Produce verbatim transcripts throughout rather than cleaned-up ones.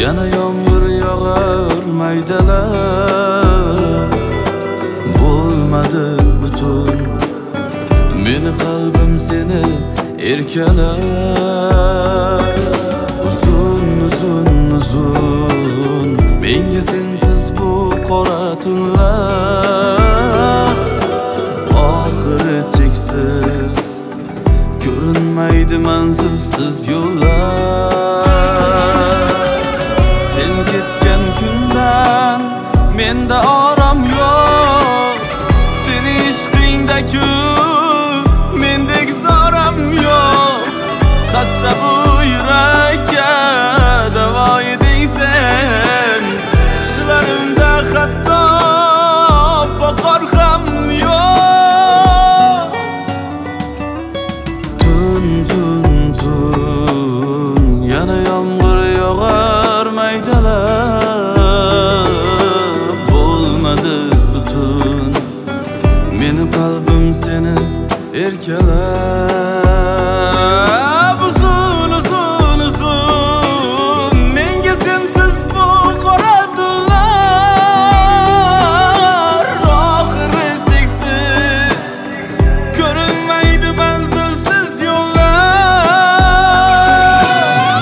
Yana yomg'ir yog'ar maydalar. Bo'lmadi butun meni qalbim seni erkalar. Uzun uzun uzun menga sensiz bu qora tunlar. Oxiri cheksiz ko'rinmaydi manzilsiz yo'llar. Sen ketgan kundan menda orom yo'q. Seni ishqingda-ku mendek zoram yo'q. Xasta bu yurakka davo eding sen. Qishlarimda hatto boqar ham yo'q. Tun tun tun yana yomg'ir yog'ar maydalar. Bo'lmadi butun meni qalbim seni erkalar. Uzun uzun uzun menga sensiz bu qora tunlar. Oxiri cheksiz ko'rinmaydi manzilsiz yo'llar.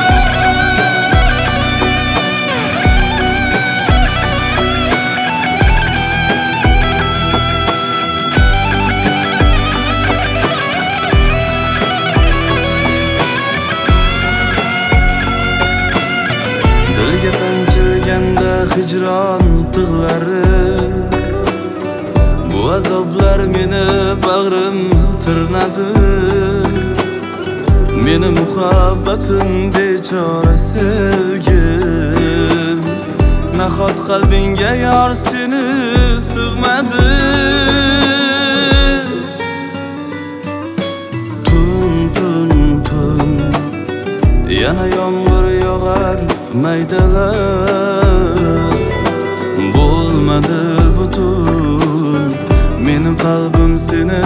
Dilga sanchilganda hijron tig'lari, bu azoblar meni bag'rim tirnadi. Meni muhabbatim bechora sevgim, nahot qalbingga yor seni sig'madi. Tun tun tun yana yomg'ir yog'ar maydalar. Bo'lmadi butun meni qalbim seni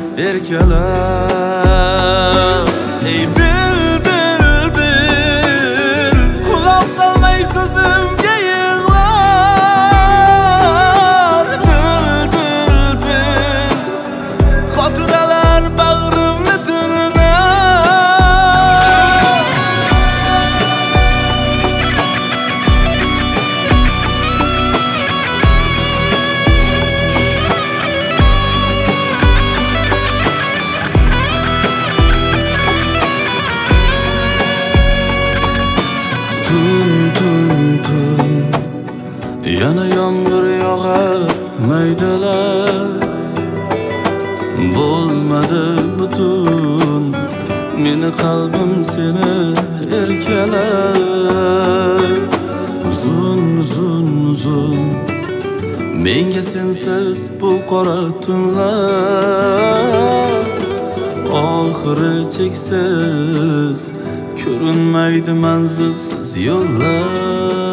erkalar. Ey dil dil dil quloq solmay so'zimga yig'lar. Dil dil dil xotiralar bag'rimni tirnar. Tun tun tun yana yomg'ir yog'ar maydalar. Bo'lmadi butun meni qalbim seni erkalar. Uzun uzun uzun menga sensiz bu qora tunlar. Oxiri cheksiz ko'rinmaydi manzilsiz yo'llar.